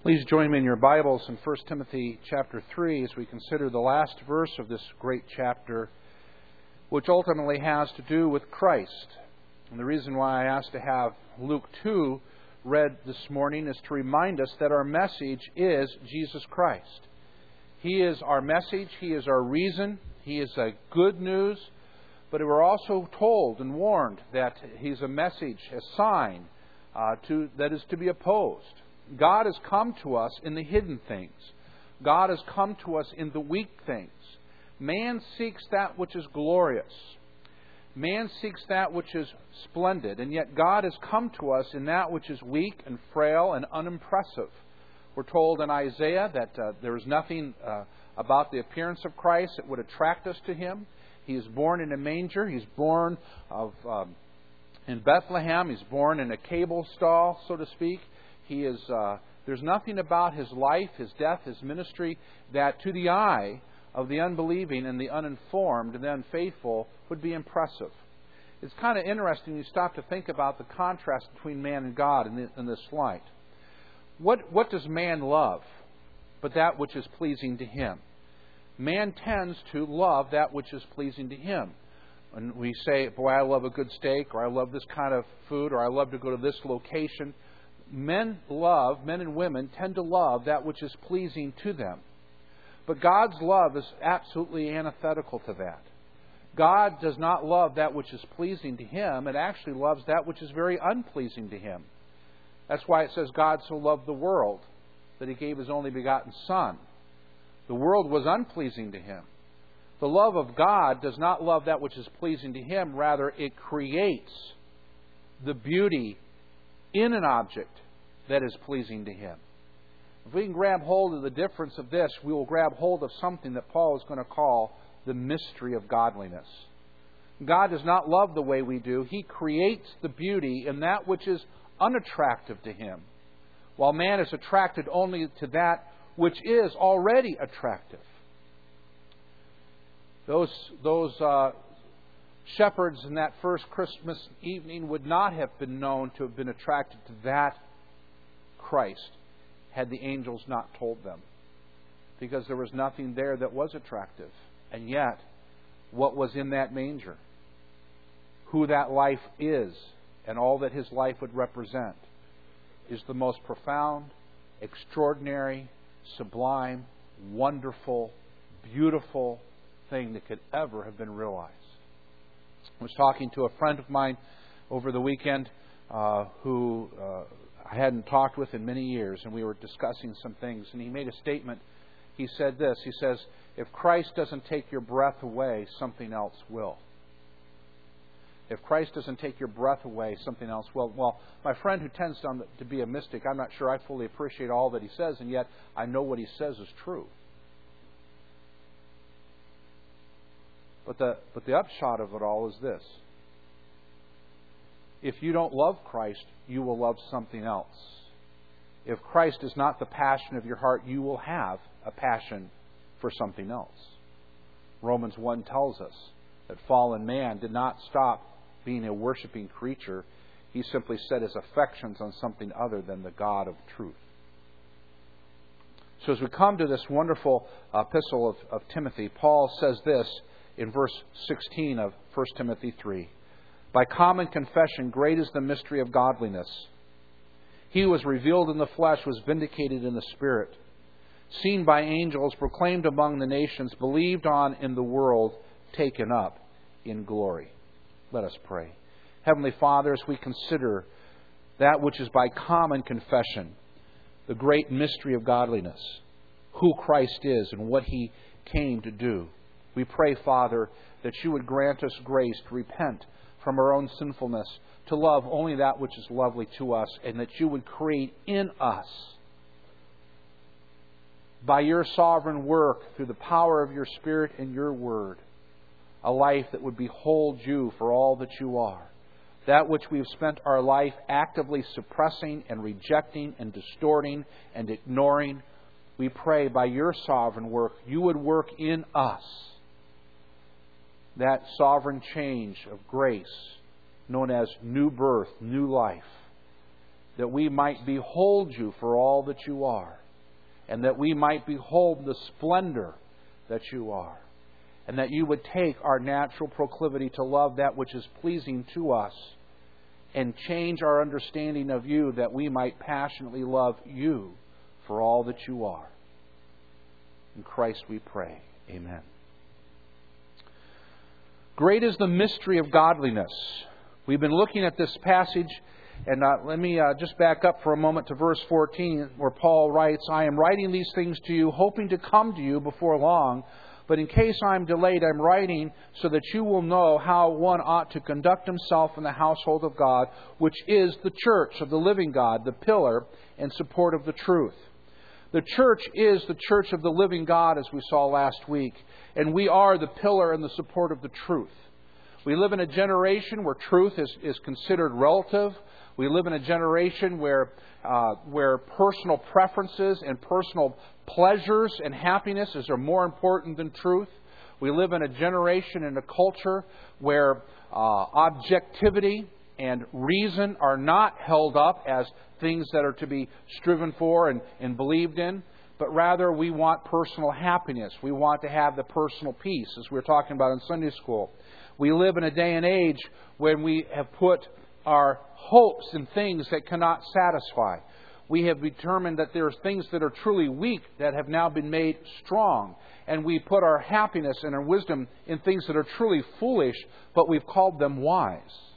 Please join me in your Bibles in 1 Timothy chapter 3 as we consider the last verse of this great chapter, which ultimately has to do with Christ. And the reason why I asked to have Luke 2 read this morning is to remind us that our message is Jesus Christ. He is our message, He is our reason, He is a good news, but we're also told and warned that He's a message, a sign that is to be opposed. God has come to us in the hidden things. God has come to us in the weak things. Man seeks that which is glorious. Man seeks that which is splendid. And yet God has come to us in that which is weak and frail and unimpressive. We're told in Isaiah that there is nothing about the appearance of Christ that would attract us to Him. He is born in a manger. He's born in Bethlehem. He's born in a cable stall, so to speak. He is. There's nothing about His life, His death, His ministry that to the eye of the unbelieving and the uninformed and the unfaithful would be impressive. It's kind of interesting you stop to think about the contrast between man and God in this light. What does man love but that which is pleasing to him? Man tends to love that which is pleasing to him. When we say, boy, I love a good steak, or I love this kind of food, or I love to go to this location, men and women tend to love that which is pleasing to them. But God's love is absolutely antithetical to that. God does not love that which is pleasing to Him. It actually loves that which is very unpleasing to Him. That's why it says God so loved the world that He gave His only begotten Son. The world was unpleasing to Him. The love of God does not love that which is pleasing to Him. Rather, it creates the beauty in an object that is pleasing to Him. If we can grab hold of the difference of this, we will grab hold of something that Paul is going to call the mystery of godliness. God does not love the way we do. He creates the beauty in that which is unattractive to Him, while man is attracted only to that which is already attractive. Those shepherds in that first Christmas evening would not have been known to have been attracted to that Christ had the angels not told them, because there was nothing there that was attractive. And yet, what was in that manger, who that life is, and all that His life would represent, is the most profound, extraordinary, sublime, wonderful, beautiful thing that could ever have been realized. I was talking to a friend of mine over the weekend who I hadn't talked with in many years, and we were discussing some things, and he made a statement. He said this. He says, if Christ doesn't take your breath away, something else will. If Christ doesn't take your breath away, something else will. Well, my friend who tends to be a mystic, I'm not sure I fully appreciate all that he says, and yet I know what he says is true. But the upshot of it all is this. If you don't love Christ, you will love something else. If Christ is not the passion of your heart, you will have a passion for something else. Romans 1 tells us that fallen man did not stop being a worshiping creature. He simply set his affections on something other than the God of truth. So as we come to this wonderful epistle of Timothy, Paul says this in verse 16 of 1 Timothy 3. By common confession, great is the mystery of godliness. He who was revealed in the flesh was vindicated in the Spirit, seen by angels, proclaimed among the nations, believed on in the world, taken up in glory. Let us pray. Heavenly Father, as we consider that which is by common confession, the great mystery of godliness, who Christ is and what He came to do, we pray, Father, that You would grant us grace to repent from our own sinfulness, to love only that which is lovely to us, and that You would create in us, by Your sovereign work, through the power of Your Spirit and Your Word, a life that would behold You for all that You are. That which we have spent our life actively suppressing and rejecting and distorting and ignoring, we pray by Your sovereign work, You would work in us that sovereign change of grace known as new birth, new life, that we might behold You for all that You are, and that we might behold the splendor that You are, and that You would take our natural proclivity to love that which is pleasing to us and change our understanding of You, that we might passionately love You for all that You are. In Christ we pray. Amen. Great is the mystery of godliness. We've been looking at this passage, and let me just back up for a moment to verse 14, where Paul writes, I am writing these things to you, hoping to come to you before long, but in case I'm delayed, I'm writing so that you will know how one ought to conduct himself in the household of God, which is the church of the living God, the pillar and support of the truth. The church is the church of the living God, as we saw last week, and we are the pillar and the support of the truth. We live in a generation where truth is considered relative. We live in a generation where personal preferences and personal pleasures and happinesses are more important than truth. We live in a generation and a culture where objectivity and reason are not held up as things that are to be striven for and believed in, but rather we want personal happiness. We want to have the personal peace, as we were talking about in Sunday school. We live in a day and age when we have put our hopes in things that cannot satisfy. We have determined that there are things that are truly weak that have now been made strong. And we put our happiness and our wisdom in things that are truly foolish, but we've called them wise.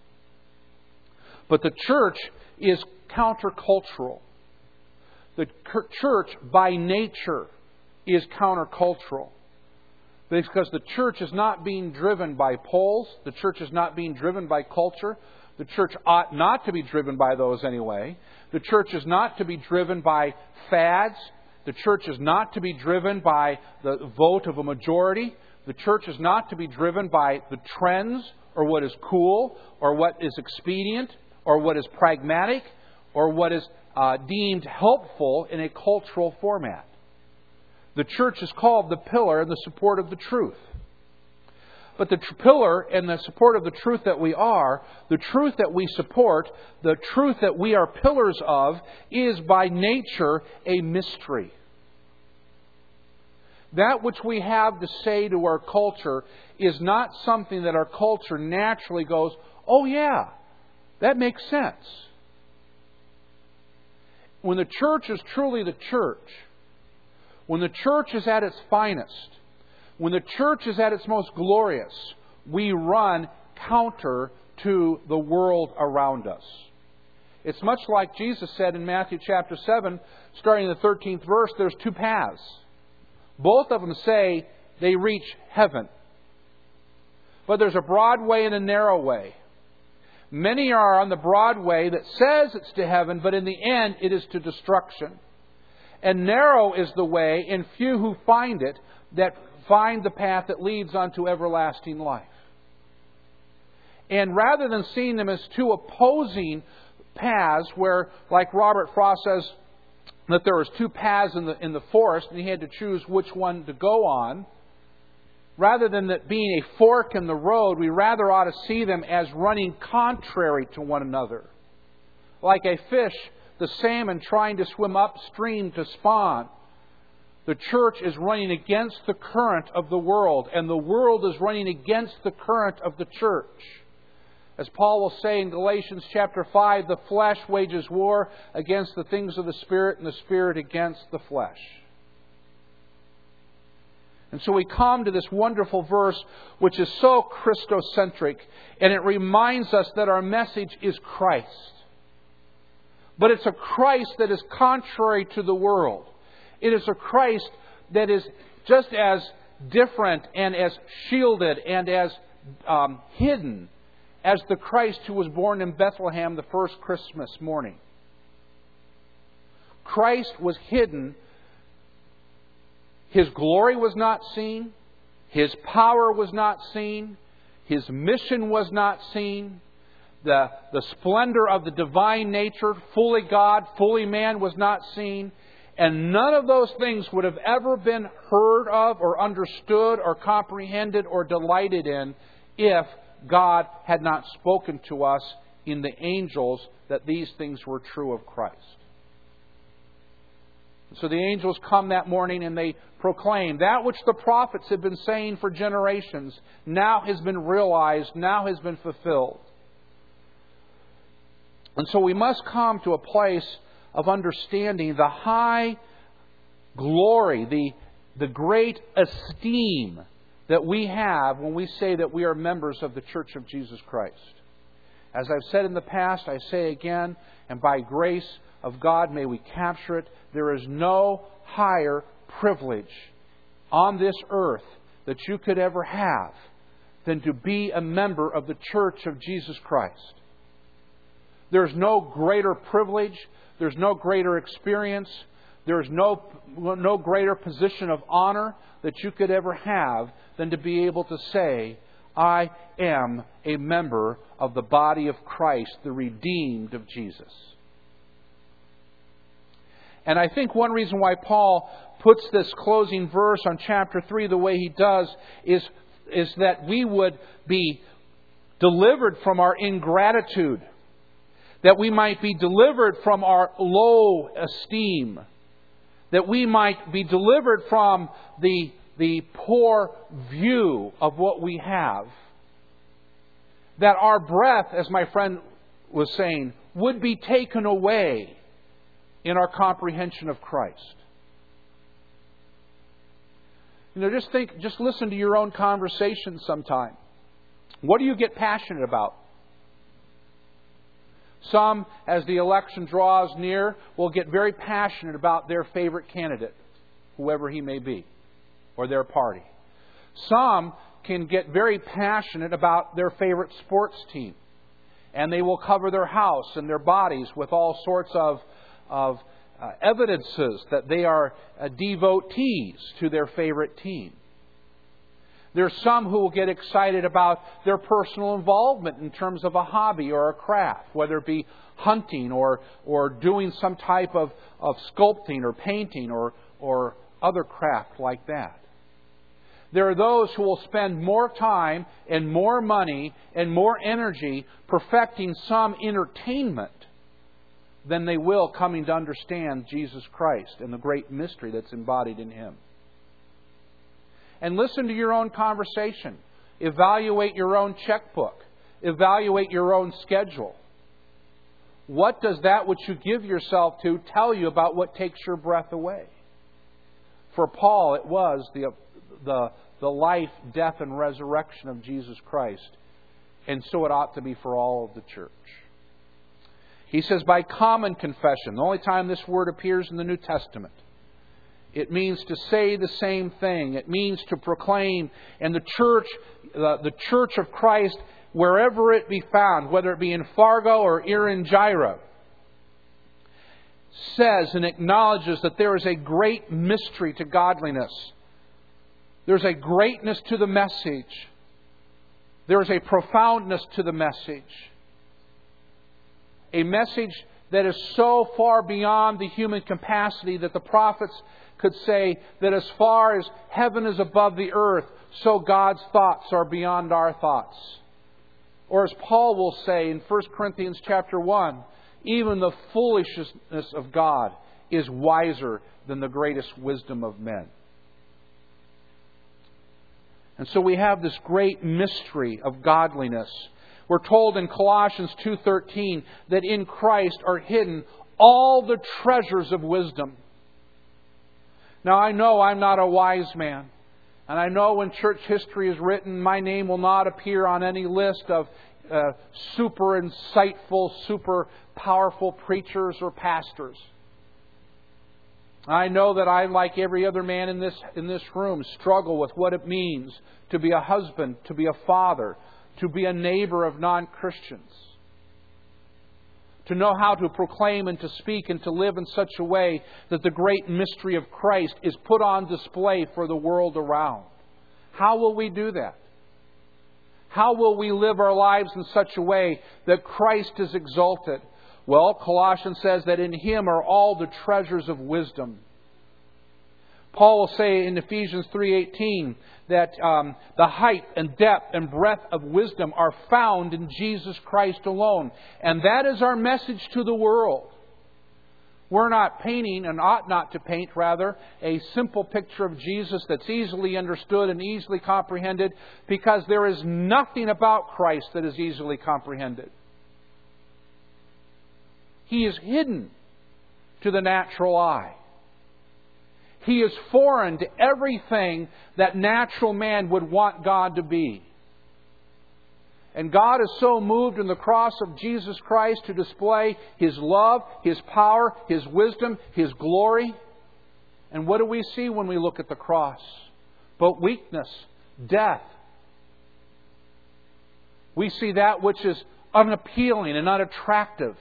But the church is countercultural. The church, by nature, is countercultural. Because the church is not being driven by polls. The church is not being driven by culture. The church ought not to be driven by those anyway. The church is not to be driven by fads. The church is not to be driven by the vote of a majority. The church is not to be driven by the trends or what is cool or what is expedient or what is pragmatic or what is deemed helpful in a cultural format. The church is called the pillar and the support of the truth. But the pillar and the support of the truth that we are, the truth that we support, the truth that we are pillars of, is by nature a mystery. That which we have to say to our culture is not something that our culture naturally goes, oh yeah, that makes sense. When the church is truly the church, when the church is at its finest, when the church is at its most glorious, we run counter to the world around us. It's much like Jesus said in Matthew chapter 7, starting in the 13th verse, there's two paths. Both of them say they reach heaven. But there's a broad way and a narrow way. Many are on the broad way that says it's to heaven, but in the end it is to destruction. And narrow is the way, and few who find it, that find the path that leads unto everlasting life. And rather than seeing them as two opposing paths, where, like Robert Frost says, that there was two paths in the forest, and he had to choose which one to go on, rather than that being a fork in the road, we rather ought to see them as running contrary to one another. Like a fish, the salmon trying to swim upstream to spawn. The church is running against the current of the world, and the world is running against the current of the church. As Paul will say in Galatians chapter 5, the flesh wages war against the things of the Spirit, and the Spirit against the flesh. And so we come to this wonderful verse, which is so Christocentric, and it reminds us that our message is Christ. But it's a Christ that is contrary to the world. It is a Christ that is just as different and as shielded and as hidden as the Christ who was born in Bethlehem the first Christmas morning. Christ was hidden. His glory was not seen. His power was not seen. His mission was not seen. The splendor of the divine nature, fully God, fully man, was not seen. And none of those things would have ever been heard of or understood or comprehended or delighted in if God had not spoken to us in the angels that these things were true of Christ. So the angels come that morning and they proclaim that which the prophets had been saying for generations now has been realized, now has been fulfilled. And so we must come to a place of understanding the high glory, the great esteem that we have when we say that we are members of the Church of Jesus Christ. As I've said in the past, I say again, and by grace of God may we capture it, there is no higher privilege on this earth that you could ever have than to be a member of the Church of Jesus Christ. There's no greater privilege, there's no greater experience, there's no greater position of honor that you could ever have than to be able to say, I am a member of the body of Christ, the redeemed of Jesus. And I think one reason why Paul puts this closing verse on chapter 3 the way he does is that we would be delivered from our ingratitude, that we might be delivered from our low esteem, that we might be delivered from the poor view of what we have, that our breath, as my friend was saying, would be taken away in our comprehension of Christ. Just listen to your own conversation sometime. What do you get passionate about? Some, as the election draws near, will get very passionate about their favorite candidate, whoever he may be, or their party. Some can get very passionate about their favorite sports team, and they will cover their house and their bodies with all sorts of evidences that they are devotees to their favorite team. There's some who will get excited about their personal involvement in terms of a hobby or a craft, whether it be hunting or doing some type of sculpting or painting or other craft like that. There are those who will spend more time and more money and more energy perfecting some entertainment than they will coming to understand Jesus Christ and the great mystery that's embodied in Him. And listen to your own conversation. Evaluate your own checkbook. Evaluate your own schedule. What does that which you give yourself to tell you about what takes your breath away? For Paul, it was the life, death, and resurrection of Jesus Christ. And so it ought to be for all of the church. He says, by common confession, the only time this word appears in the New Testament, it means to say the same thing. It means to proclaim. And the church of Christ, wherever it be found, whether it be in Fargo or Irian-Jaya, says and acknowledges that there is a great mystery to godliness. There's a greatness to the message. There is a profoundness to the message. A message that is so far beyond the human capacity that the prophets could say that as far as heaven is above the earth, so God's thoughts are beyond our thoughts. Or as Paul will say in 1 Corinthians chapter 1, even the foolishness of God is wiser than the greatest wisdom of men. And so we have this great mystery of godliness. We're told in Colossians 2:13 that in Christ are hidden all the treasures of wisdom. Now I know I'm not a wise man. And I know when church history is written, my name will not appear on any list of super insightful, super powerful preachers or pastors. I know that I, like every other man in this room, struggle with what it means to be a husband, to be a father, to be a neighbor of non-Christians. To know how to proclaim and to speak and to live in such a way that the great mystery of Christ is put on display for the world around. How will we do that? How will we live our lives in such a way that Christ is exalted? Well, Colossians says that in Him are all the treasures of wisdom. Paul will say in Ephesians 3:18 that the height and depth and breadth of wisdom are found in Jesus Christ alone. And that is our message to the world. We're not painting, and ought not to paint, rather, a simple picture of Jesus that's easily understood and easily comprehended, because there is nothing about Christ that is easily comprehended. He is hidden to the natural eye. He is foreign to everything that natural man would want God to be. And God is so moved in the cross of Jesus Christ to display His love, His power, His wisdom, His glory. And what do we see when we look at the cross? But weakness, death. We see that which is unappealing and unattractive.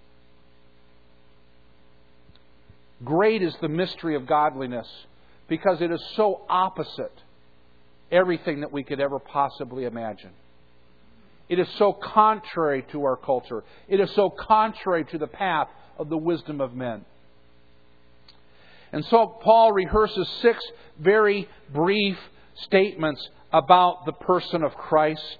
Great is the mystery of godliness, because it is so opposite everything that we could ever possibly imagine. It is so contrary to our culture. It is so contrary to the path of the wisdom of men. And so Paul rehearses 6 very brief statements about the person of Christ.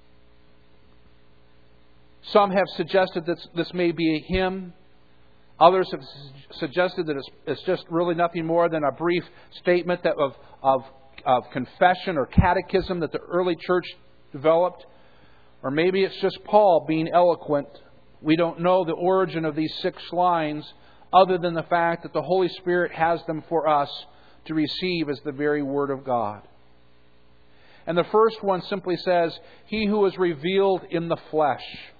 Some have suggested that this may be a hymn. Others have suggested that it's just really nothing more than a brief statement that of confession or catechism that the early church developed. Or maybe it's just Paul being eloquent. We don't know the origin of these 6 lines, other than the fact that the Holy Spirit has them for us to receive as the very Word of God. And the first one simply says, He who was revealed in the flesh.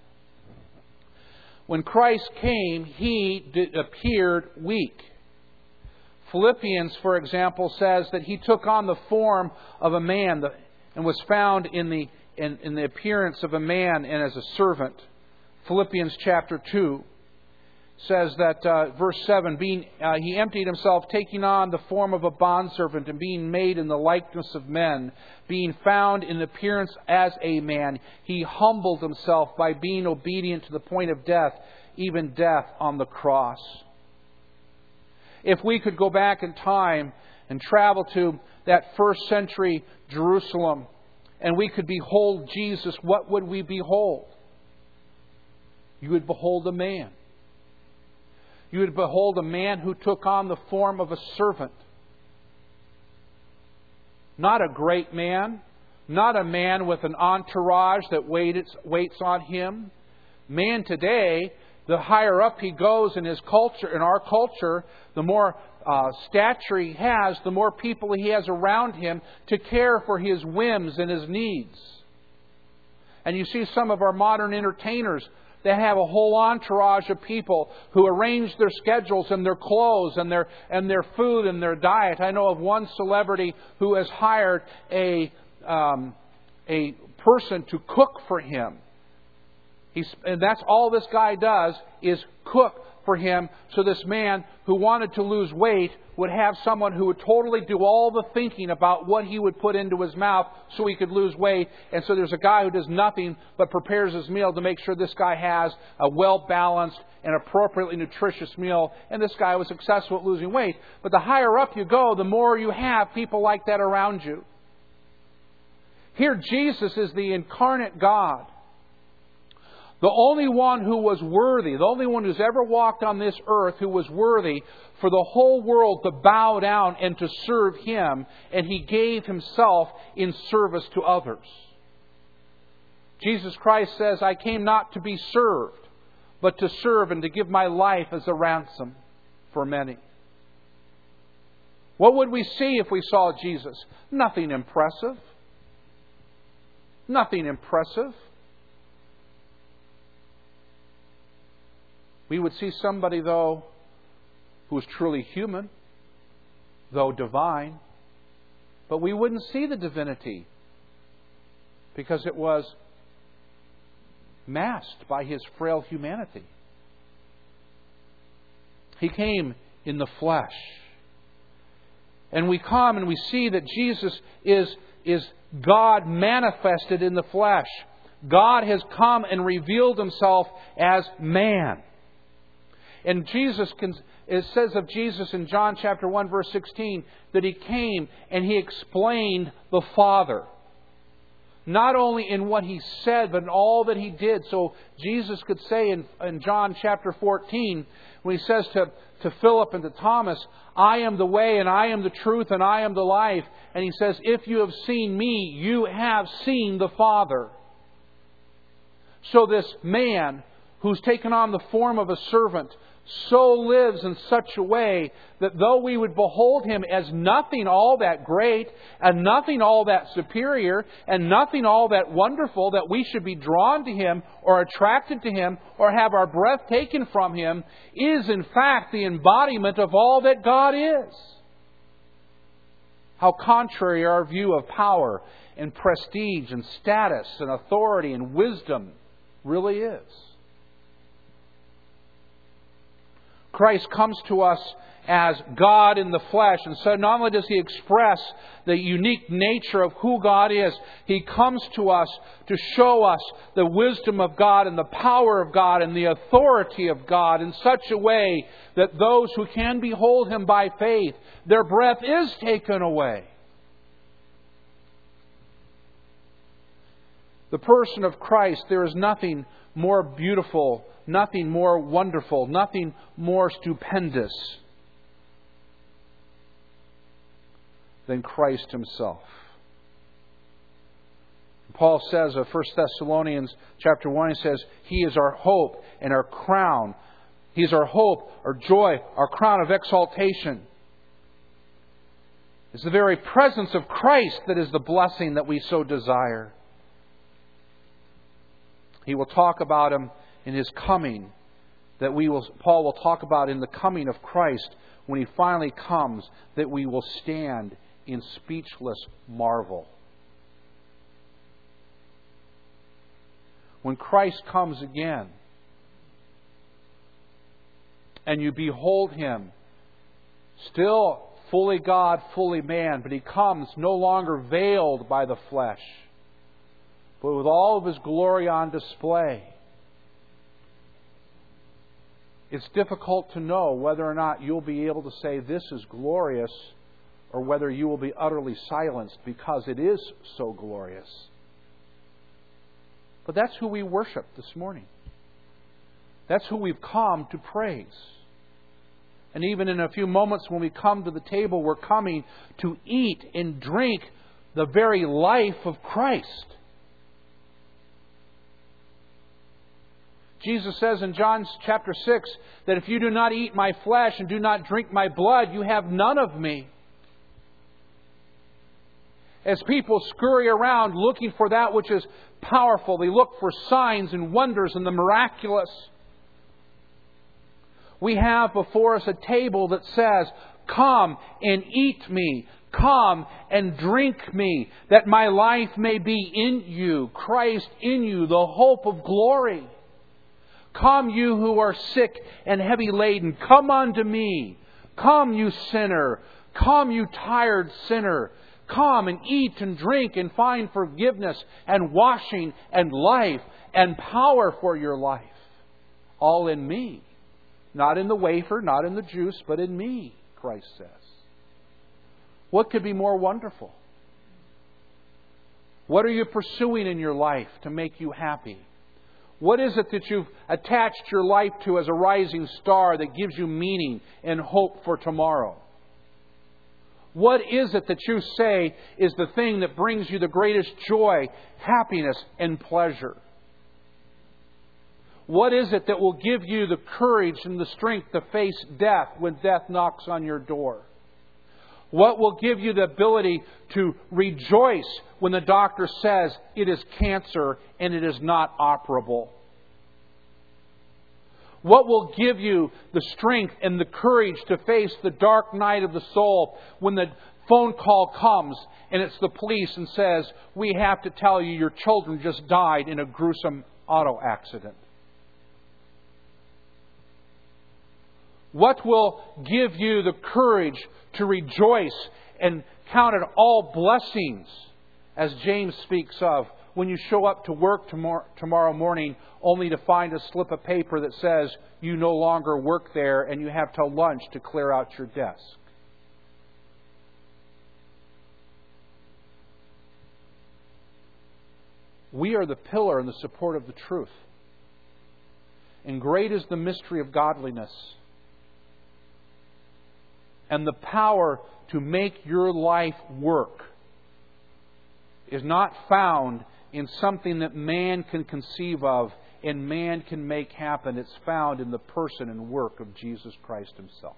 When Christ came, He appeared weak. Philippians, for example, says that He took on the form of a man and was found in the appearance of a man and as a servant. Philippians chapter 2 says that, verse 7, He emptied Himself, taking on the form of a bondservant, and being made in the likeness of men, being found in appearance as a man, He humbled Himself by being obedient to the point of death, even death on the cross. If we could go back in time and travel to that first century Jerusalem, and we could behold Jesus, what would we behold? You would behold a man. You would behold a man who took on the form of a servant. Not a great man. Not a man with an entourage that waits on him. Man today, the higher up he goes in his culture, in our culture, the more stature he has, the more people he has around him to care for his whims and his needs. And you see some of our modern entertainers, they have a whole entourage of people who arrange their schedules and their clothes and their food and their diet. I know of one celebrity who has hired a person to cook for him. And that's all this guy does, is cook for him, so this man who wanted to lose weight would have someone who would totally do all the thinking about what he would put into his mouth so he could lose weight. And so there's a guy who does nothing but prepares his meal to make sure this guy has a well-balanced and appropriately nutritious meal. And this guy was successful at losing weight. But the higher up you go, the more you have people like that around you. Here Jesus is the incarnate God. The only one who was worthy, the only one who's ever walked on this earth who was worthy for the whole world to bow down and to serve Him, and He gave Himself in service to others. Jesus Christ says, I came not to be served, but to serve and to give my life as a ransom for many. What would we see if we saw Jesus? Nothing impressive. Nothing impressive. We would see somebody, though, who was truly human, though divine. But we wouldn't see the divinity because it was masked by His frail humanity. He came in the flesh. And we come and we see that Jesus is God manifested in the flesh. God has come and revealed Himself as man. And it says of Jesus in John chapter 1 verse 16 that He came and He explained the Father. Not only in what He said, but in all that He did. So Jesus could say in John chapter 14, when He says to Philip and to Thomas, I am the way and I am the truth and I am the life. And He says, if you have seen Me, you have seen the Father. So this man who's taken on the form of a servant so lives in such a way that though we would behold Him as nothing all that great and nothing all that superior and nothing all that wonderful, that we should be drawn to Him or attracted to Him or have our breath taken from Him, is in fact the embodiment of all that God is. How contrary our view of power and prestige and status and authority and wisdom really is. Christ comes to us as God in the flesh. And so not only does He express the unique nature of who God is, He comes to us to show us the wisdom of God and the power of God and the authority of God in such a way that those who can behold Him by faith, their breath is taken away. The person of Christ, there is nothing more beautiful, nothing more wonderful, nothing more stupendous than Christ Himself. Paul says of 1 Thessalonians chapter 1, he says, He is our hope and our crown. He is our hope, our joy, our crown of exaltation. It's the very presence of Christ that is the blessing that we so desire. He will talk about Him in His coming, Paul will talk about in the coming of Christ when He finally comes, that we will stand in speechless marvel. When Christ comes again and you behold Him, still fully God, fully man, but He comes no longer veiled by the flesh, but with all of His glory on display. It's difficult to know whether or not you'll be able to say this is glorious, or whether you will be utterly silenced because it is so glorious. But that's who we worship this morning. That's who we've come to praise. And even in a few moments when we come to the table, we're coming to eat and drink the very life of Christ. Jesus says in John chapter 6 that if you do not eat My flesh and do not drink My blood, you have none of Me. As people scurry around looking for that which is powerful, they look for signs and wonders and the miraculous. We have before us a table that says, come and eat Me. Come and drink Me, that My life may be in you, Christ in you, the hope of glory. Come, you who are sick and heavy laden, come unto Me. Come, you sinner. Come, you tired sinner. Come and eat and drink and find forgiveness and washing and life and power for your life. All in Me. Not in the wafer, not in the juice, but in Me, Christ says. What could be more wonderful? What are you pursuing in your life to make you happy? What is it that you've attached your life to as a rising star that gives you meaning and hope for tomorrow? What is it that you say is the thing that brings you the greatest joy, happiness, and pleasure? What is it that will give you the courage and the strength to face death when death knocks on your door? What will give you the ability to rejoice when the doctor says it is cancer and it is not operable? What will give you the strength and the courage to face the dark night of the soul when the phone call comes and it's the police and says, we have to tell you your children just died in a gruesome auto accident? What will give you the courage to rejoice and count it all blessings, as James speaks of, when you show up to work tomorrow morning only to find a slip of paper that says you no longer work there and you have till lunch to clear out your desk. We are the pillar and the support of the truth. And great is the mystery of godliness. And the power to make your life work is not found in something that man can conceive of and man can make happen. It's found in the person and work of Jesus Christ Himself.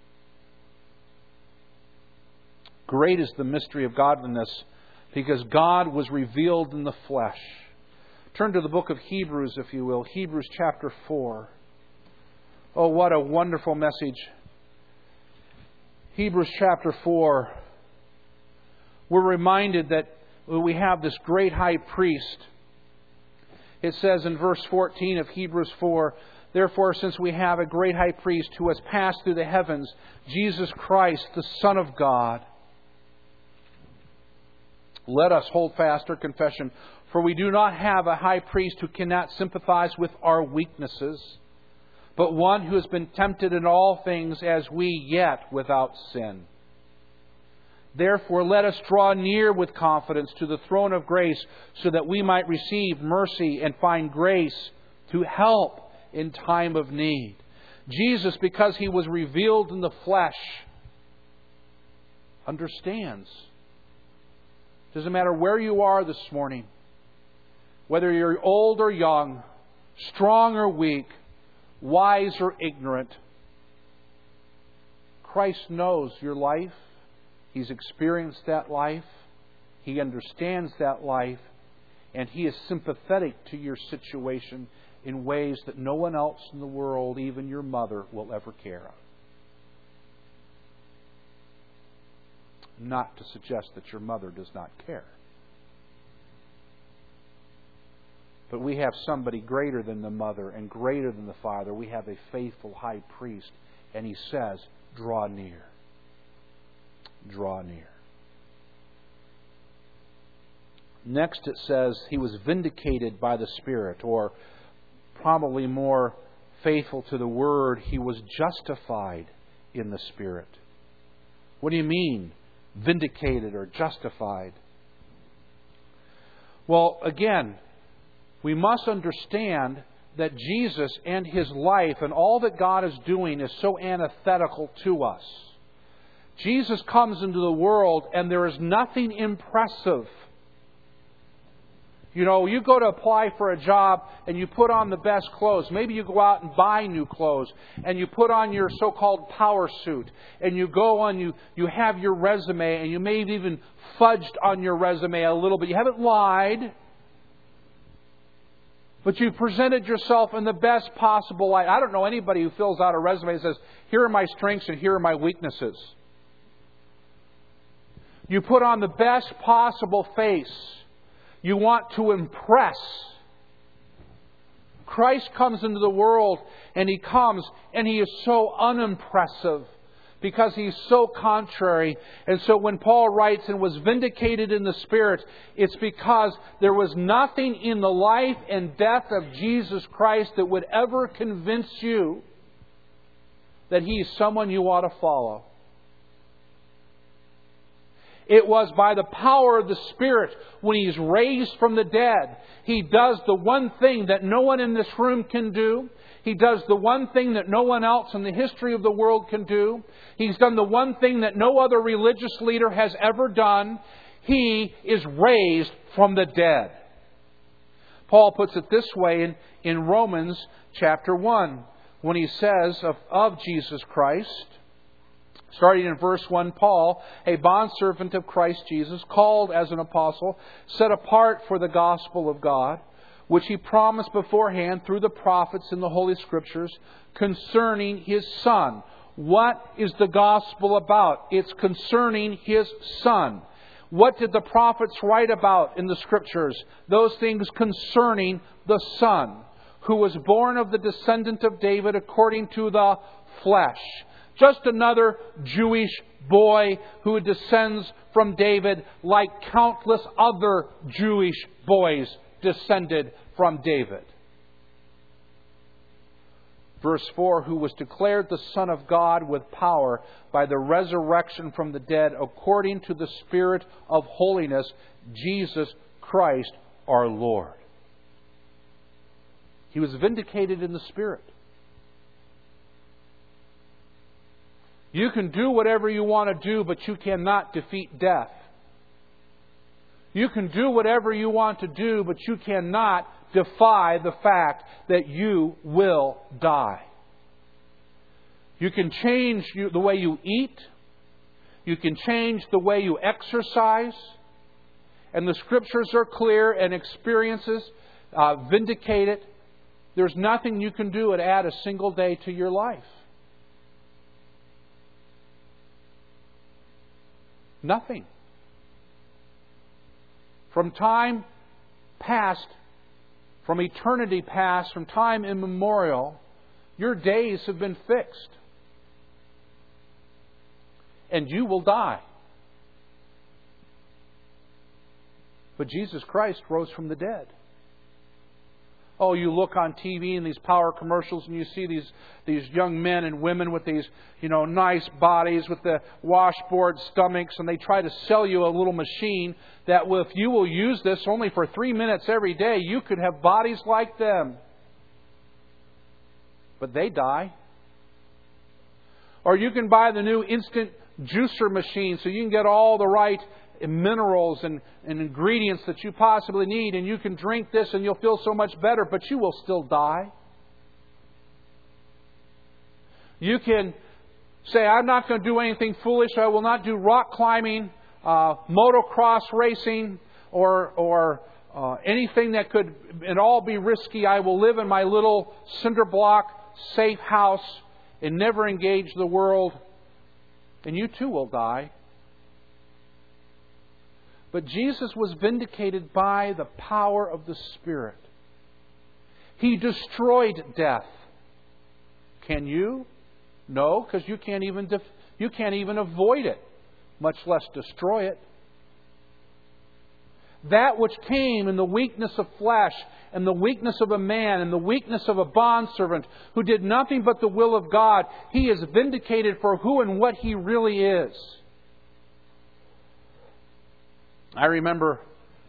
Great is the mystery of godliness, because God was revealed in the flesh. Turn to the book of Hebrews, if you will. Hebrews chapter 4. Oh, what a wonderful message. Hebrews chapter 4. We're reminded that we have this great high priest. It says in verse 14 of Hebrews 4, "Therefore, since we have a great high priest who has passed through the heavens, Jesus Christ, the Son of God, let us hold fast our confession. For we do not have a high priest who cannot sympathize with our weaknesses, but one who has been tempted in all things as we, yet without sin. Therefore, let us draw near with confidence to the throne of grace, so that we might receive mercy and find grace to help in time of need." Jesus, because He was revealed in the flesh, understands. Doesn't matter where you are this morning, whether you're old or young, strong or weak, wise or ignorant, Christ knows your life. He's experienced that life. He understands that life. And He is sympathetic to your situation in ways that no one else in the world, even your mother, will ever care of. Not to suggest that your mother does not care. But we have somebody greater than the mother and greater than the father. We have a faithful high priest. And He says, draw near. Draw near. Next it says, He was vindicated by the Spirit, or probably more faithful to the word, He was justified in the Spirit. What do you mean, vindicated or justified? Well, again, we must understand that Jesus and His life and all that God is doing is so antithetical to us. Jesus comes into the world and there is nothing impressive. You know, you go to apply for a job and you put on the best clothes. Maybe you go out and buy new clothes and you put on your so-called power suit and you go on, you have your resume, and you may have even fudged on your resume a little bit. You haven't lied, but you presented yourself in the best possible light. I don't know anybody who fills out a resume and says, here are my strengths and here are my weaknesses. You put on the best possible face. You want to impress. Christ comes into the world, and He comes and He is so unimpressive because He's so contrary. And so when Paul writes, and was vindicated in the Spirit, it's because there was nothing in the life and death of Jesus Christ that would ever convince you that He is someone you ought to follow. It was by the power of the Spirit, when He's raised from the dead, He does the one thing that no one in this room can do. He does the one thing that no one else in the history of the world can do. He's done the one thing that no other religious leader has ever done. He is raised from the dead. Paul puts it this way in Romans chapter 1, when he says of Jesus Christ, starting in verse 1, Paul, a bondservant of Christ Jesus, called as an apostle, set apart for the gospel of God, which He promised beforehand through the prophets in the Holy Scriptures concerning His Son. What is the gospel about? It's concerning His Son. What did the prophets write about in the Scriptures? Those things concerning the Son, who was born of the descendant of David according to the flesh. Just another Jewish boy who descends from David like countless other Jewish boys descended from David. Verse 4, who was declared the Son of God with power by the resurrection from the dead according to the Spirit of holiness, Jesus Christ our Lord. He was vindicated in the Spirit. You can do whatever you want to do, but you cannot defeat death. You can do whatever you want to do, but you cannot defy the fact that you will die. You can change the way you eat. You can change the way you exercise. And the Scriptures are clear and experiences vindicate it. There's nothing you can do to add a single day to your life. Nothing. From time past, from eternity past, from time immemorial, your days have been fixed. And you will die. But Jesus Christ rose from the dead. Oh, you look on TV and these power commercials and you see these young men and women with these, nice bodies with the washboard stomachs, and they try to sell you a little machine that if you will use this only for 3 minutes every day, you could have bodies like them. But they die. Or you can buy the new instant juicer machine so you can get all the right minerals and ingredients that you possibly need, and you can drink this and you'll feel so much better, but you will still die. You can say, I'm not going to do anything foolish. I will not do rock climbing, motocross racing, or anything that could at all be risky. I will live in my little cinder block safe house and never engage the world. And you too will die. But Jesus was vindicated by the power of the Spirit. He destroyed death. Can you? No, because you can't even avoid it, much less destroy it. That which came in the weakness of flesh and the weakness of a man and the weakness of a bondservant who did nothing but the will of God, He is vindicated for who and what He really is. I remember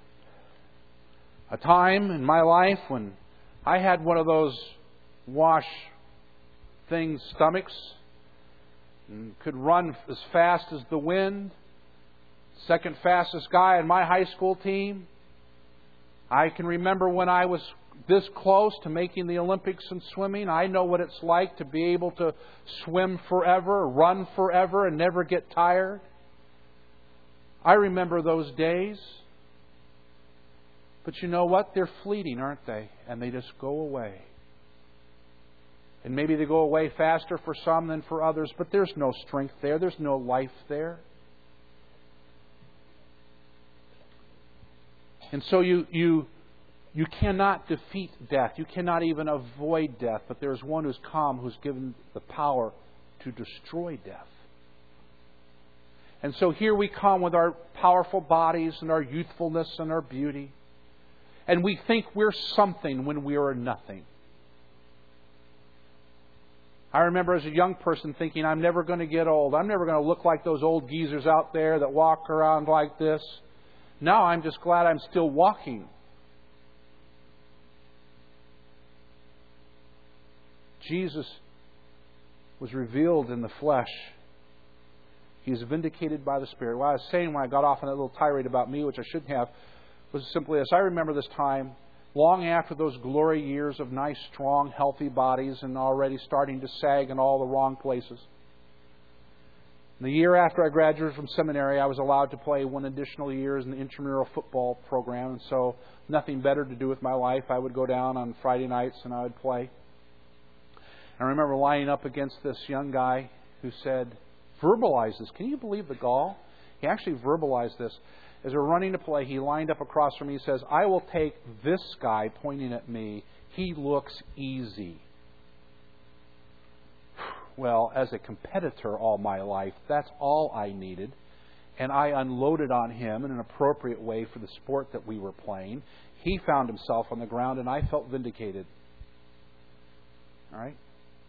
a time in my life when I had one of those wash things, stomachs, and could run as fast as the wind. Second fastest guy on my high school team. I can remember when I was this close to making the Olympics in swimming. I know what it's like to be able to swim forever, run forever, and never get tired. I remember those days. But you know what? They're fleeting, aren't they? And they just go away. And maybe they go away faster for some than for others, but there's no strength there. There's no life there. And so you cannot defeat death. You cannot even avoid death. But there's one who's come, who's given the power to destroy death. And so here we come with our powerful bodies and our youthfulness and our beauty. And we think we're something when we are nothing. I remember as a young person thinking, I'm never going to get old. I'm never going to look like those old geezers out there that walk around like this. Now I'm just glad I'm still walking. Jesus was revealed in the flesh. He is vindicated by the Spirit. What I was saying when I got off on that little tirade about me, which I shouldn't have, was simply this. I remember this time, long after those glory years of nice, strong, healthy bodies and already starting to sag in all the wrong places. The year after I graduated from seminary, I was allowed to play one additional year in the intramural football program. And so nothing better to do with my life. I would go down on Friday nights and I would play. I remember lining up against this young guy who said, verbalize this. Can you believe the gall? He actually verbalized this. As we're running to play, he lined up across from me. He says, I will take this guy, pointing at me. He looks easy. well, as a competitor all my life, that's all I needed. And I unloaded on him in an appropriate way for the sport that we were playing. He found himself on the ground, and I felt vindicated. All right?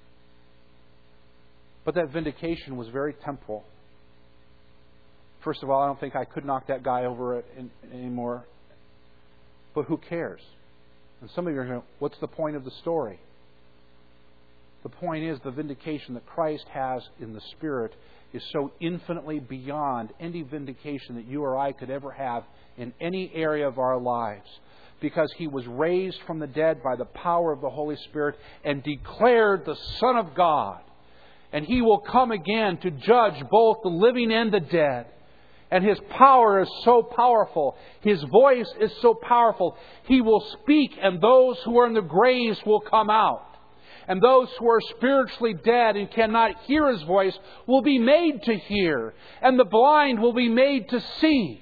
But that vindication was very temporal. First of all, I don't think I could knock that guy over anymore. But who cares? And some of you are going, what's the point of the story? The point is the vindication that Christ has in the Spirit is so infinitely beyond any vindication that you or I could ever have in any area of our lives. Because He was raised from the dead by the power of the Holy Spirit and declared the Son of God. And He will come again to judge both the living and the dead. And His power is so powerful. His voice is so powerful. He will speak, and those who are in the graves will come out. And those who are spiritually dead and cannot hear His voice will be made to hear. And the blind will be made to see.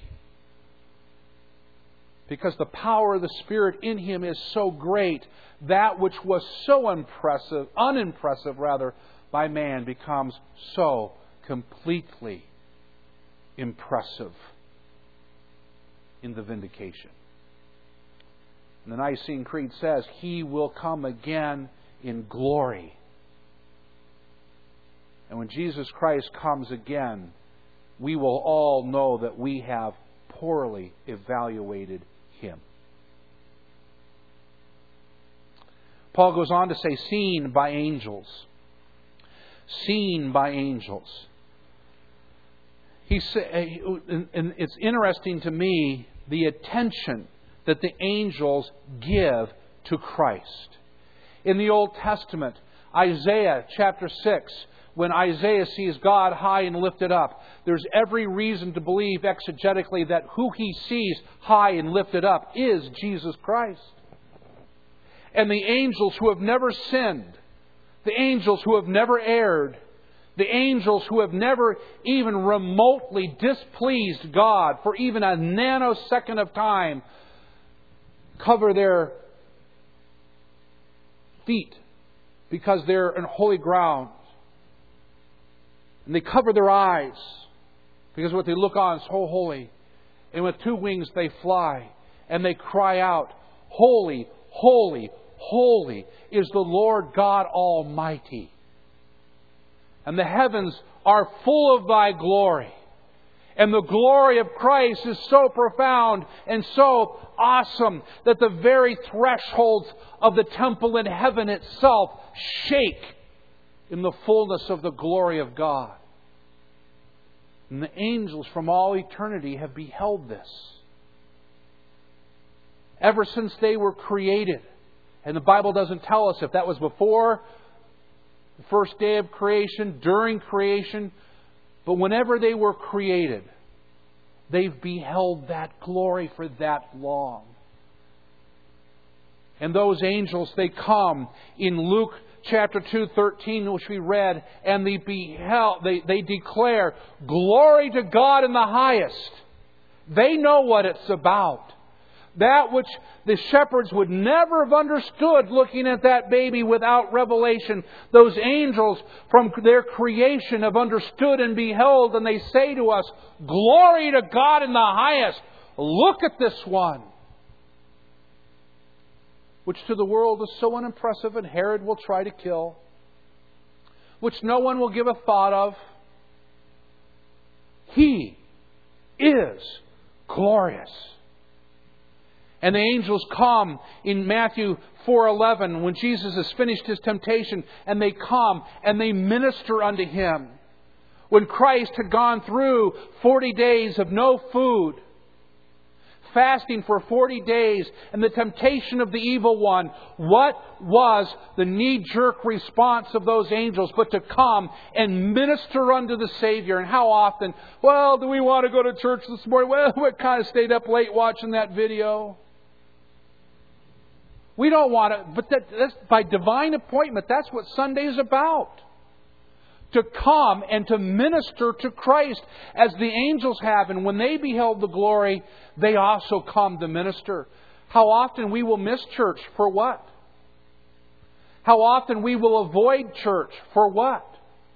Because the power of the Spirit in Him is so great, that which was so unimpressive by man becomes so completely impressive in the vindication. And the Nicene Creed says, He will come again in glory. And when Jesus Christ comes again, we will all know that we have poorly evaluated Him. Paul goes on to say, seen by angels. Seen by angels. And it's interesting to me the attention that the angels give to Christ. In the Old Testament, Isaiah chapter 6, when Isaiah sees God high and lifted up, there's every reason to believe exegetically that who he sees high and lifted up is Jesus Christ. And the angels who have never sinned, the angels who have never erred, the angels who have never even remotely displeased God for even a nanosecond of time, cover their feet because they're in holy ground. And they cover their eyes because what they look on is so holy. And with two wings they fly and they cry out, Holy, holy, holy is the Lord God Almighty. And the heavens are full of Thy glory. And the glory of Christ is so profound and so awesome that the very thresholds of the temple in heaven itself shake in the fullness of the glory of God. And the angels from all eternity have beheld this. Ever since they were created. And the Bible doesn't tell us if that was before the first day of creation, during creation. But whenever they were created, they've beheld that glory for that long. And those angels, they come in Luke chapter 2:13, which we read, and they declare, Glory to God in the highest. They know what it's about. That which the shepherds would never have understood looking at that baby without revelation. Those angels from their creation have understood and beheld, and they say to us, Glory to God in the highest. Look at this one. Which to the world is so unimpressive and Herod will try to kill. Which no one will give a thought of. He is glorious. And the angels come in Matthew 4:11 when Jesus has finished His temptation, and they come and they minister unto Him. When Christ had gone through 40 days of no food, fasting for 40 days, and the temptation of the evil one, what was the knee-jerk response of those angels but to come and minister unto the Savior? And how often, well, do we want to go to church this morning? Well, we kind of stayed up late watching that video. We don't want to, but that's by divine appointment. That's what Sunday's about. To come and to minister to Christ as the angels have. And when they beheld the glory, they also come to minister. How often we will miss church for what? How often we will avoid church for what?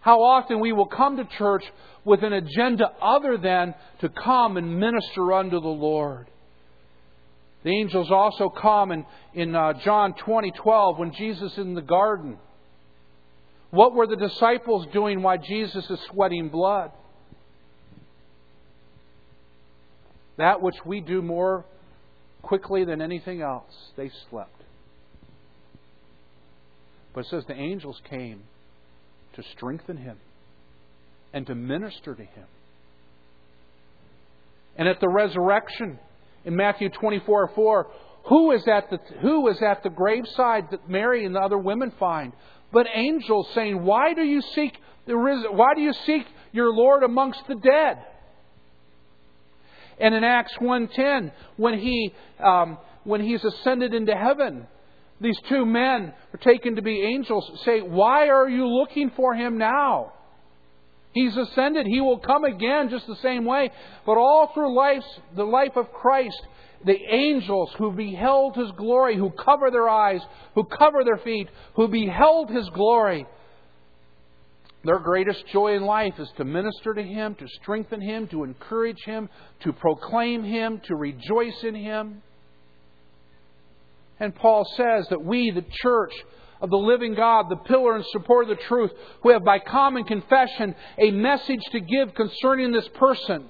How often we will come to church with an agenda other than to come and minister unto the Lord. The angels also come in John 20:12 when Jesus is in the garden. What were the disciples doing while Jesus is sweating blood? That which we do more quickly than anything else. They slept. But it says the angels came to strengthen Him and to minister to Him. And at the resurrection, in Matthew 24:4, who is at the graveside that Mary and the other women find? But angels saying, why do you seek your Lord amongst the dead? And in Acts 1:10, when He's ascended into heaven, these two men are taken to be angels, say, why are you looking for Him now? He's ascended. He will come again just the same way. But all through the life of Christ, the angels who beheld His glory, who cover their eyes, who cover their feet, who beheld His glory, their greatest joy in life is to minister to Him, to strengthen Him, to encourage Him, to proclaim Him, to rejoice in Him. And Paul says that we, the church of the living God, the pillar and support of the truth, who have by common confession a message to give concerning this person.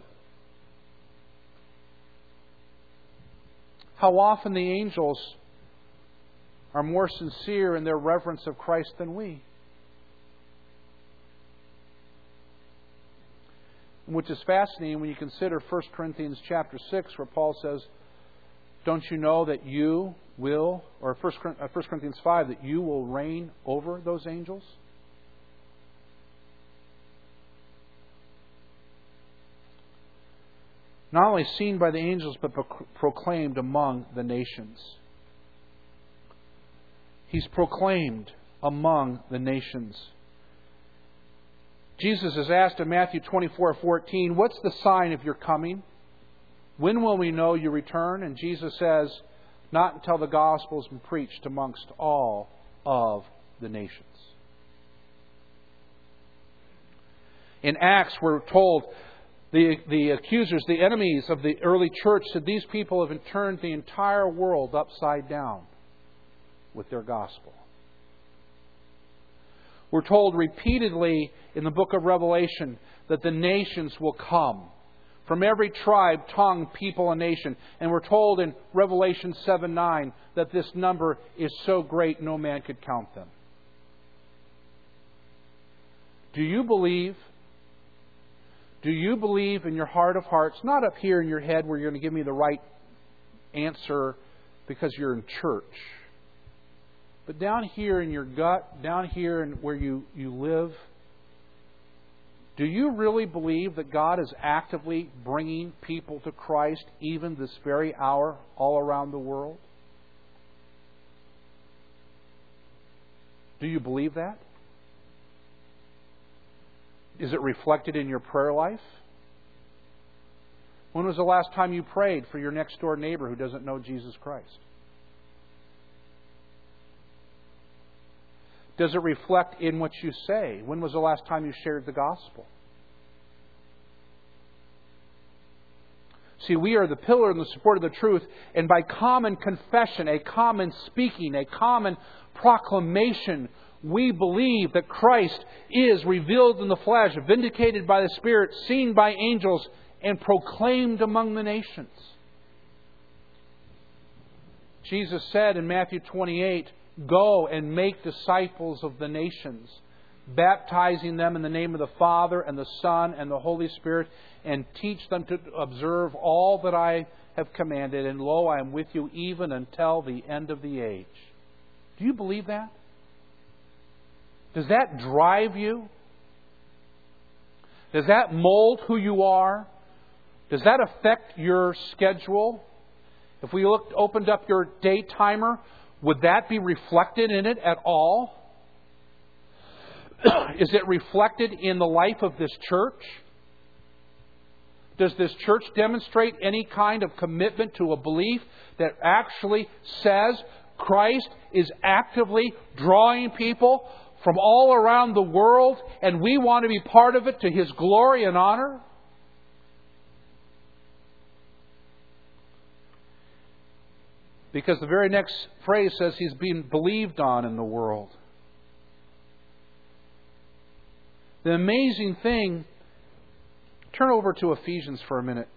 How often the angels are more sincere in their reverence of Christ than we. Which is fascinating when you consider 1 Corinthians chapter 6, where Paul says, don't you know that you will, or 1 Corinthians 5, that you will reign over those angels? Not only seen by the angels, but proclaimed among the nations. He's proclaimed among the nations. Jesus is asked in Matthew 24:14, what's the sign of your coming? When will we know you return? And Jesus says, not until the gospel has been preached amongst all of the nations. In Acts, we're told the accusers, the enemies of the early church, said these people have turned the entire world upside down with their gospel. We're told repeatedly in the book of Revelation that the nations will come. From every tribe, tongue, people, and nation. And we're told in Revelation 7:9 that this number is so great no man could count them. Do you believe? Do you believe in your heart of hearts, not up here in your head where you're going to give me the right answer because you're in church, but down here in your gut, down here in where you live, do you really believe that God is actively bringing people to Christ even this very hour all around the world? Do you believe that? Is it reflected in your prayer life? When was the last time you prayed for your next door neighbor who doesn't know Jesus Christ? Does it reflect in what you say? When was the last time you shared the gospel? See, we are the pillar and the support of the truth, and by common confession, a common speaking, a common proclamation, we believe that Christ is revealed in the flesh, vindicated by the Spirit, seen by angels, and proclaimed among the nations. Jesus said in Matthew 28, go and make disciples of the nations, baptizing them in the name of the Father and the Son and the Holy Spirit, and teach them to observe all that I have commanded. And lo, I am with you even until the end of the age. Do you believe that? Does that drive you? Does that mold who you are? Does that affect your schedule? If we opened up your day timer, would that be reflected in it at all? Is it reflected in the life of this church? Does this church demonstrate any kind of commitment to a belief that actually says Christ is actively drawing people from all around the world, and we want to be part of it to His glory and honor? Because the very next phrase says He's being believed on in the world. The amazing thing, turn over to Ephesians for a minute.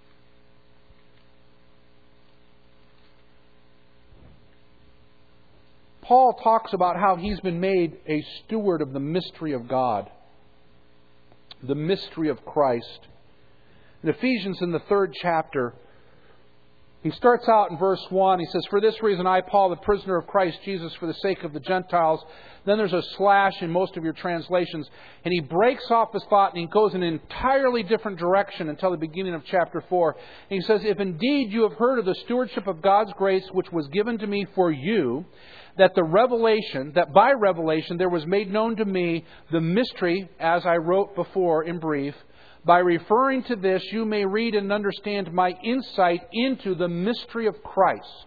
Paul talks about how he's been made a steward of the mystery of God, the mystery of Christ. In Ephesians, in the 3rd chapter, he starts out in verse 1. He says, "For this reason I, Paul, the prisoner of Christ Jesus, for the sake of the Gentiles." Then there's a slash in most of your translations. And he breaks off his thought and he goes in an entirely different direction until the beginning of chapter 4. And he says, "If indeed you have heard of the stewardship of God's grace, which was given to me for you, that by revelation there was made known to me the mystery, as I wrote before in brief. By referring to this, you may read and understand my insight into the mystery of Christ."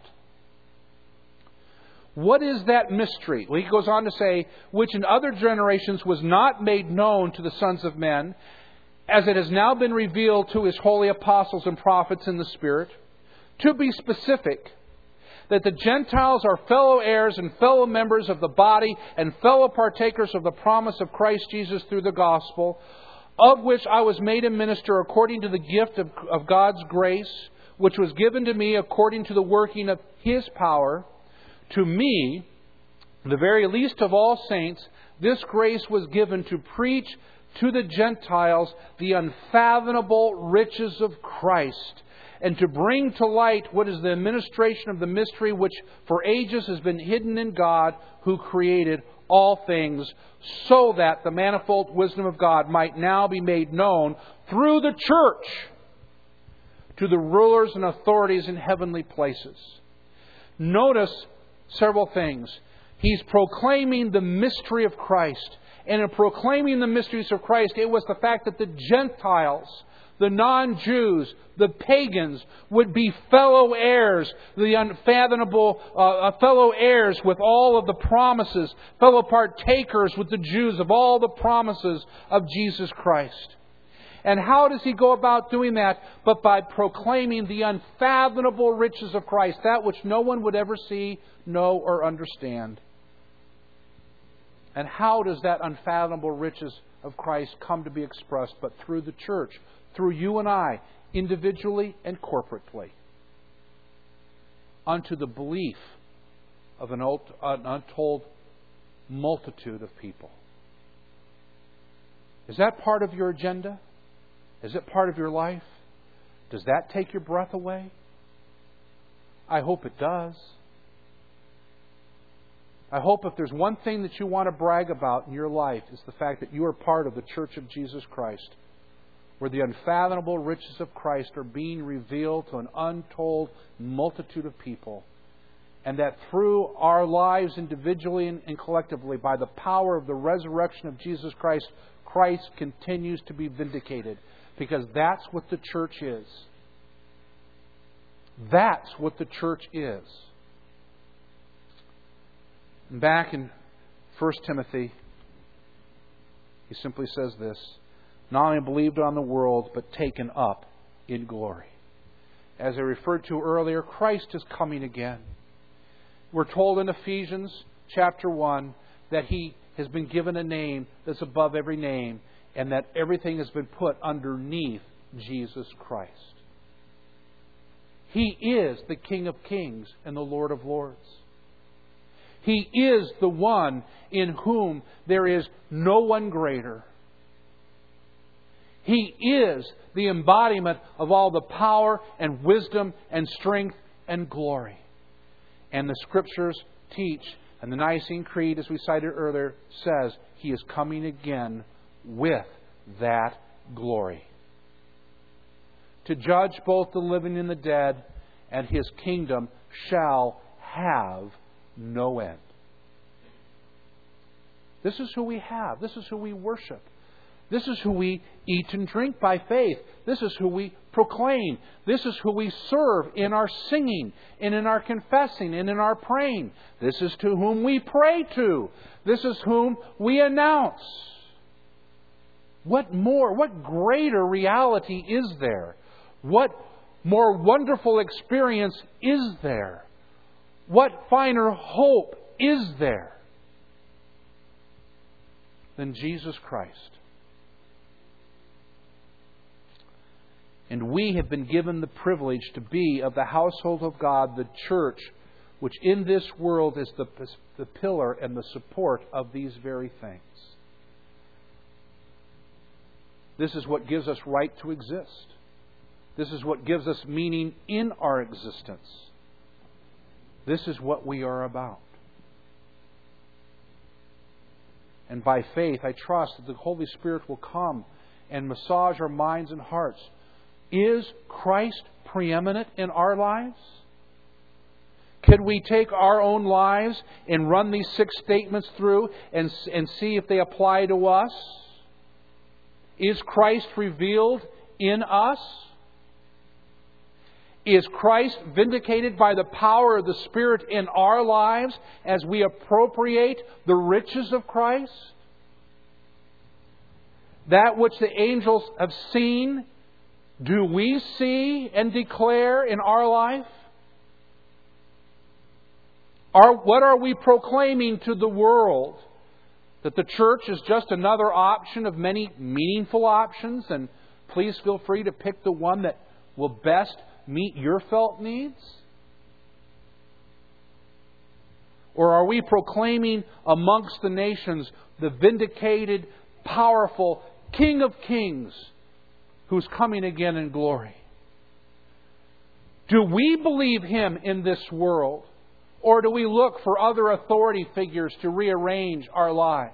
What is that mystery? Well, he goes on to say, "which in other generations was not made known to the sons of men, as it has now been revealed to His holy apostles and prophets in the Spirit." To be specific, that the Gentiles are fellow heirs and fellow members of the body and fellow partakers of the promise of Christ Jesus through the gospel, of which I was made a minister according to the gift of God's grace, which was given to me according to the working of His power. To me, the very least of all saints, this grace was given to preach to the Gentiles the unfathomable riches of Christ, and to bring to light what is the administration of the mystery which for ages has been hidden in God, who created all things, so that the manifold wisdom of God might now be made known through the church to the rulers and authorities in heavenly places. Notice several things. He's proclaiming the mystery of Christ. And in proclaiming the mysteries of Christ, it was the fact that the Gentiles, the non-Jews, the pagans, would be fellow heirs, the unfathomable fellow heirs with all of the promises, fellow partakers with the Jews of all the promises of Jesus Christ. And how does he go about doing that? But by proclaiming the unfathomable riches of Christ, that which no one would ever see, know, or understand. And how does that unfathomable riches of Christ come to be expressed? But through the church, through you and I, individually and corporately, unto the belief of an untold multitude of people. Is that part of your agenda? Is it part of your life? Does that take your breath away? I hope it does. I hope if there's one thing that you want to brag about in your life, it's the fact that you are part of the Church of Jesus Christ, where the unfathomable riches of Christ are being revealed to an untold multitude of people. And that through our lives individually and collectively, by the power of the resurrection of Jesus Christ, Christ continues to be vindicated. Because that's what the church is. That's what the church is. And back in 1 Timothy, he simply says this: "Not only believed on the world, but taken up in glory." As I referred to earlier, Christ is coming again. We're told in Ephesians chapter 1 that He has been given a name that's above every name, and that everything has been put underneath Jesus Christ. He is the King of Kings and the Lord of Lords. He is the one in whom there is no one greater. He is the embodiment of all the power and wisdom and strength and glory. And the Scriptures teach, and the Nicene Creed, as we cited earlier, says He is coming again with that glory, to judge both the living and the dead, and His kingdom shall have no end. This is who we have. This is who we worship. This is who we eat and drink by faith. This is who we proclaim. This is who we serve in our singing and in our confessing and in our praying. This is to whom we pray to. This is whom we announce. What more, what greater reality is there? What more wonderful experience is there? What finer hope is there than Jesus Christ? And we have been given the privilege to be of the household of God, the church, which in this world is the pillar and the support of these very things. This is what gives us right to exist. This is what gives us meaning in our existence. This is what we are about. And by faith, I trust that the Holy Spirit will come and massage our minds and hearts. Is Christ preeminent in our lives? Could we take our own lives and run these 6 statements through and see if they apply to us? Is Christ revealed in us? Is Christ vindicated by the power of the Spirit in our lives as we appropriate the riches of Christ? That which the angels have seen, do we see and declare in our life? What are we proclaiming to the world? That the church is just another option of many meaningful options, and please feel free to pick the one that will best meet your felt needs? Or are we proclaiming amongst the nations the vindicated, powerful King of Kings who's coming again in glory? Do we believe Him in this world? Or do we look for other authority figures to rearrange our lives?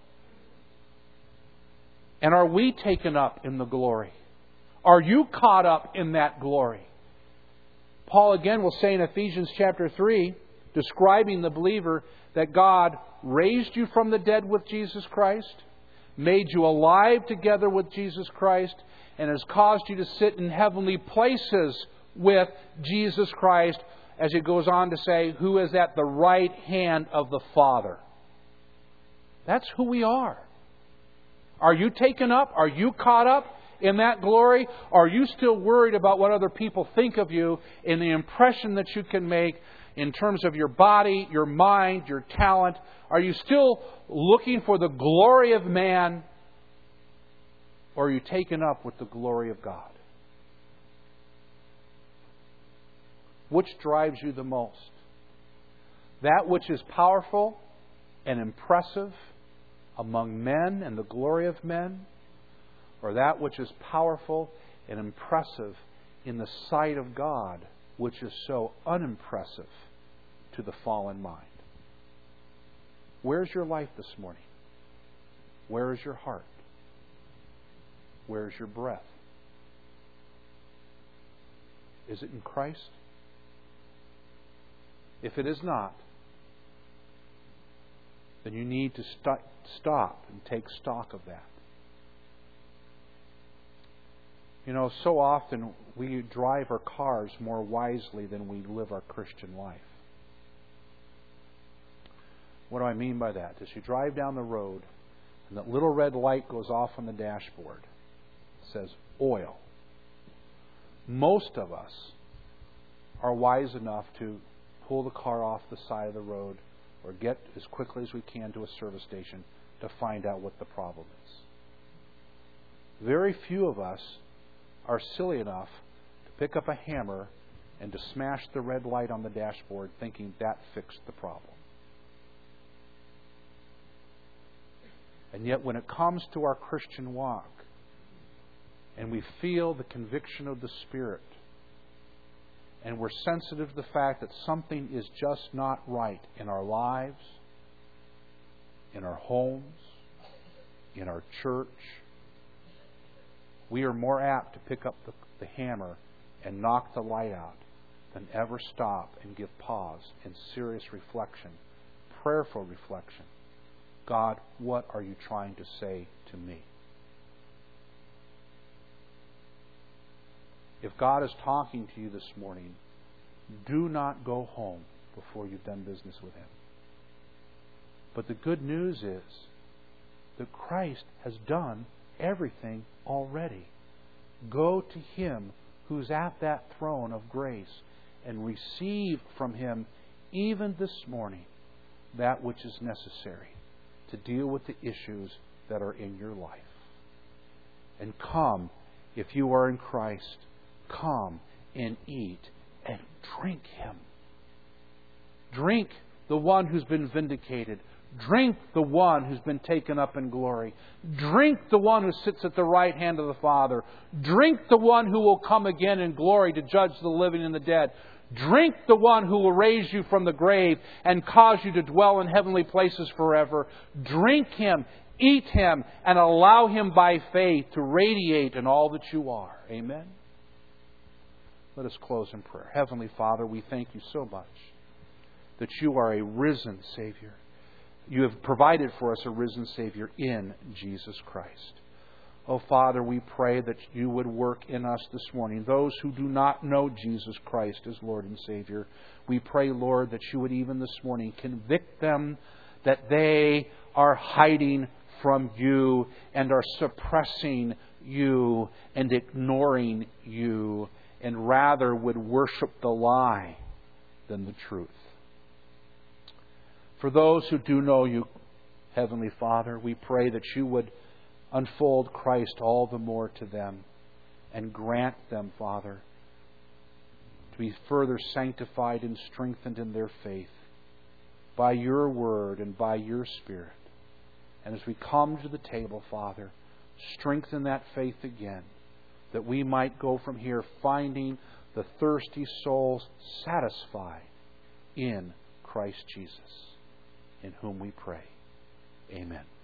And are we taken up in the glory? Are you caught up in that glory? Paul again will say in Ephesians chapter 3, describing the believer, that God raised you from the dead with Jesus Christ, made you alive together with Jesus Christ, and has caused you to sit in heavenly places with Jesus Christ, as it goes on to say, who is at the right hand of the Father. That's who we are. Are you taken up? Are you caught up in that glory? Are you still worried about what other people think of you and the impression that you can make in terms of your body, your mind, your talent? Are you still looking for the glory of man? Or are you taken up with the glory of God? Which drives you the most? That which is powerful and impressive among men and the glory of men? Or that which is powerful and impressive in the sight of God, which is so unimpressive to the fallen mind? Where's your life this morning? Where is your heart? Where is your breath? Is it in Christ? If it is not, then you need to stop and take stock of that. You know, so often we drive our cars more wisely than we live our Christian life. What do I mean by that? As you drive down the road and that little red light goes off on the dashboard, it says oil. Most of us are wise enough to pull the car off the side of the road or get as quickly as we can to a service station to find out what the problem is. Very few of us are silly enough to pick up a hammer and to smash the red light on the dashboard thinking that fixed the problem. And yet when it comes to our Christian walk and we feel the conviction of the Spirit and we're sensitive to the fact that something is just not right in our lives, in our homes, in our church, we are more apt to pick up the hammer and knock the light out than ever stop and give pause and serious reflection, prayerful reflection. God, what are you trying to say to me? If God is talking to you this morning, do not go home before you've done business with Him. But the good news is that Christ has done everything already. Go to Him who's at that throne of grace and receive from Him even this morning that which is necessary to deal with the issues that are in your life. And come, if you are in Christ, come and eat and drink Him. Drink the one who's been vindicated. Drink the one who's been taken up in glory. Drink the one who sits at the right hand of the Father. Drink the one who will come again in glory to judge the living and the dead. Drink the one who will raise you from the grave and cause you to dwell in heavenly places forever. Drink Him, eat Him, and allow Him by faith to radiate in all that you are. Amen? Let us close in prayer. Heavenly Father, we thank You so much that You are a risen Savior. You have provided for us a risen Savior in Jesus Christ. Oh, Father, we pray that You would work in us this morning. Those who do not know Jesus Christ as Lord and Savior, we pray, Lord, that You would even this morning convict them that they are hiding from You and are suppressing You and ignoring You, and rather would worship the lie than the truth. For those who do know You, Heavenly Father, we pray that You would unfold Christ all the more to them and grant them, Father, to be further sanctified and strengthened in their faith by Your Word and by Your Spirit. And as we come to the table, Father, strengthen that faith again, that we might go from here finding the thirsty souls satisfied in Christ Jesus, in whom we pray. Amen.